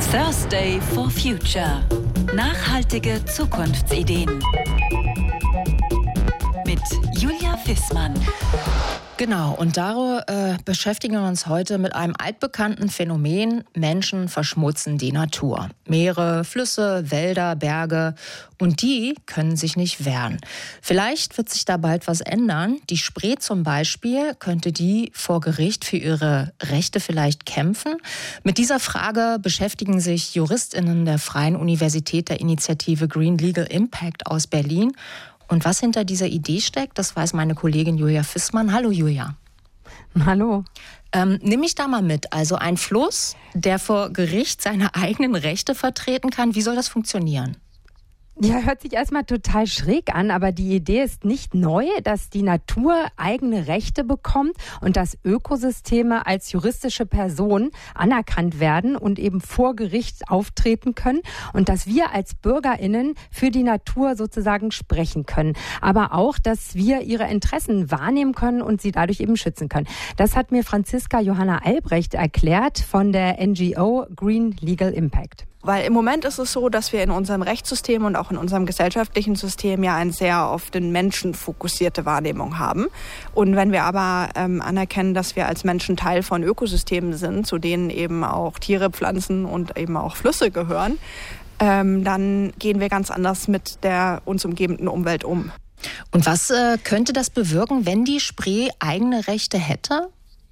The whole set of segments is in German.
Thursday for Future. Nachhaltige Zukunftsideen. Mit Julia Fissmann. Genau, und da beschäftigen wir uns heute mit einem altbekannten Phänomen: Menschen verschmutzen die Natur. Meere, Flüsse, Wälder, Berge, und die können sich nicht wehren. Vielleicht wird sich da bald was ändern. Die Spree zum Beispiel, könnte die vor Gericht für ihre Rechte vielleicht kämpfen? Mit dieser Frage beschäftigen sich JuristInnen der Freien Universität der Initiative Green Legal Impact aus Berlin. Und was hinter dieser Idee steckt, das weiß meine Kollegin Julia Fissmann. Hallo Julia. Hallo. Nimm mich da mal mit. Also ein Fluss, der vor Gericht seine eigenen Rechte vertreten kann. Wie soll das funktionieren? Ja, hört sich erstmal total schräg an, aber die Idee ist nicht neu, dass die Natur eigene Rechte bekommt und dass Ökosysteme als juristische Person anerkannt werden und eben vor Gericht auftreten können und dass wir als BürgerInnen für die Natur sozusagen sprechen können. Aber auch, dass wir ihre Interessen wahrnehmen können und sie dadurch eben schützen können. Das hat mir Franziska Johanna Albrecht erklärt von der NGO Green Legal Impact. Weil im Moment ist es so, dass wir in unserem Rechtssystem und auch in unserem gesellschaftlichen System ja eine sehr auf den Menschen fokussierte Wahrnehmung haben. Und wenn wir aber anerkennen, dass wir als Menschen Teil von Ökosystemen sind, zu denen eben auch Tiere, Pflanzen und eben auch Flüsse gehören, dann gehen wir ganz anders mit der uns umgebenden Umwelt um. Und was könnte das bewirken, wenn die Spree eigene Rechte hätte?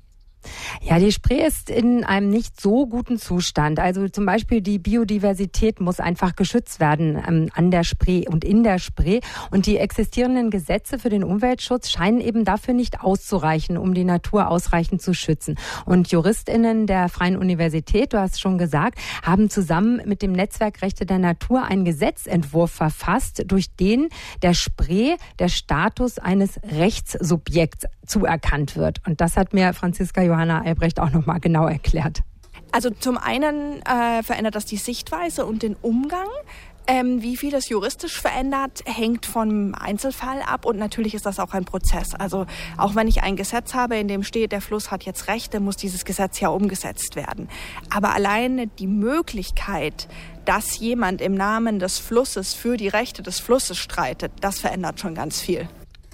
Ja, die Spree ist in einem nicht so guten Zustand. Also zum Beispiel die Biodiversität muss einfach geschützt werden an der Spree und in der Spree. Und die existierenden Gesetze für den Umweltschutz scheinen eben dafür nicht auszureichen, um die Natur ausreichend zu schützen. Und JuristInnen der Freien Universität, du hast schon gesagt, haben zusammen mit dem Netzwerk Rechte der Natur einen Gesetzentwurf verfasst, durch den der Spree der Status eines Rechtssubjekts zuerkannt wird. Und das hat mir Franziska Johanna Albrecht auch noch mal genau erklärt. Also zum einen verändert das die Sichtweise und den Umgang. Wie viel das juristisch verändert, hängt vom Einzelfall ab und natürlich ist das auch ein Prozess. Also auch wenn ich ein Gesetz habe, in dem steht, der Fluss hat jetzt Rechte, muss dieses Gesetz ja umgesetzt werden. Aber alleine die Möglichkeit, dass jemand im Namen des Flusses für die Rechte des Flusses streitet, das verändert schon ganz viel.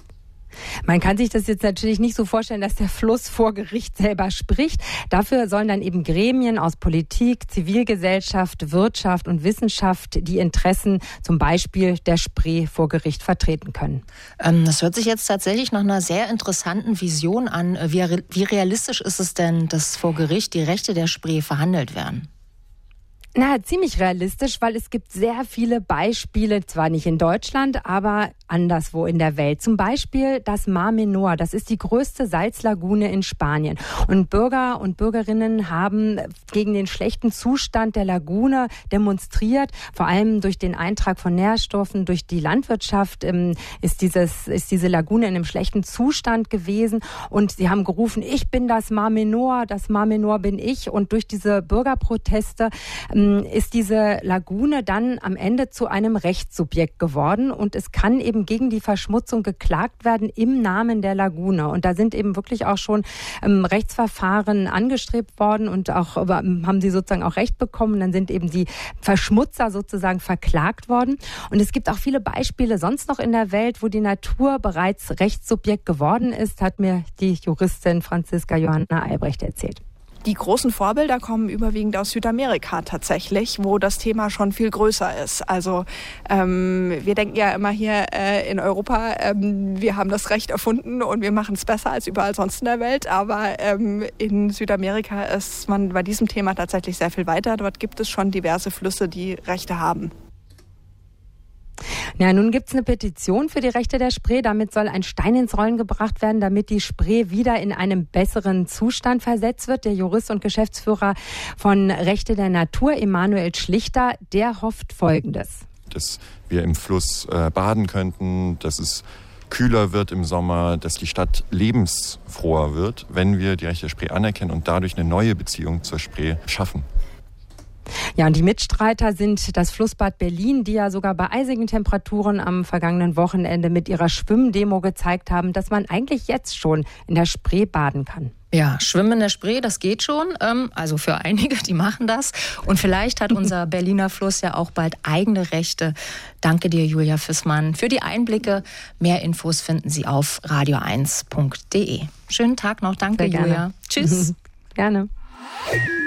Man kann sich das jetzt natürlich nicht so vorstellen, dass der Fluss vor Gericht selber spricht. Dafür sollen dann eben Gremien aus Politik, Zivilgesellschaft, Wirtschaft und Wissenschaft die Interessen zum Beispiel der Spree vor Gericht vertreten können. Das hört sich jetzt tatsächlich nach einer sehr interessanten Vision an. Wie realistisch ist es denn, dass vor Gericht die Rechte der Spree verhandelt werden? Na, ziemlich realistisch, weil es gibt sehr viele Beispiele, zwar nicht in Deutschland, aber anderswo in der Welt. Zum Beispiel das Mar Menor, das ist die größte Salzlagune in Spanien. Und Bürger und Bürgerinnen haben gegen den schlechten Zustand der Lagune demonstriert. Vor allem durch den Eintrag von Nährstoffen, durch die Landwirtschaft ist diese Lagune in einem schlechten Zustand gewesen. Und sie haben gerufen, ich bin das Mar Menor bin ich. Und durch diese Bürgerproteste ist diese Lagune dann am Ende zu einem Rechtssubjekt geworden und es kann eben gegen die Verschmutzung geklagt werden im Namen der Lagune. Und da sind eben wirklich auch schon Rechtsverfahren angestrebt worden und auch haben sie sozusagen auch Recht bekommen. Dann sind eben die Verschmutzer sozusagen verklagt worden. Und es gibt auch viele Beispiele sonst noch in der Welt, wo die Natur bereits Rechtssubjekt geworden ist, hat mir die Juristin Franziska Johanna Albrecht erzählt. Die großen Vorbilder kommen überwiegend aus Südamerika tatsächlich, wo das Thema schon viel größer ist. Also wir denken ja immer hier in Europa, wir haben das Recht erfunden und wir machen es besser als überall sonst in der Welt. Aber in Südamerika ist man bei diesem Thema tatsächlich sehr viel weiter. Dort gibt es schon diverse Flüsse, die Rechte haben. Ja, nun gibt es eine Petition für die Rechte der Spree. Damit soll ein Stein ins Rollen gebracht werden, damit die Spree wieder in einen besseren Zustand versetzt wird. Der Jurist und Geschäftsführer von Rechte der Natur, Emanuel Schlichter, der hofft Folgendes. Dass wir im Fluss baden könnten, dass es kühler wird im Sommer, dass die Stadt lebensfroher wird, wenn wir die Rechte der Spree anerkennen und dadurch eine neue Beziehung zur Spree schaffen. Ja, und die Mitstreiter sind das Flussbad Berlin, die ja sogar bei eisigen Temperaturen am vergangenen Wochenende mit ihrer Schwimmdemo gezeigt haben, dass man eigentlich jetzt schon in der Spree baden kann. Ja, Schwimmen in der Spree, das geht schon. Also für einige, die machen das. Und vielleicht hat unser Berliner Fluss ja auch bald eigene Rechte. Danke dir, Julia Fissmann, für die Einblicke. Mehr Infos finden Sie auf radio1.de. Schönen Tag noch. Danke, Julia. Tschüss. Gerne.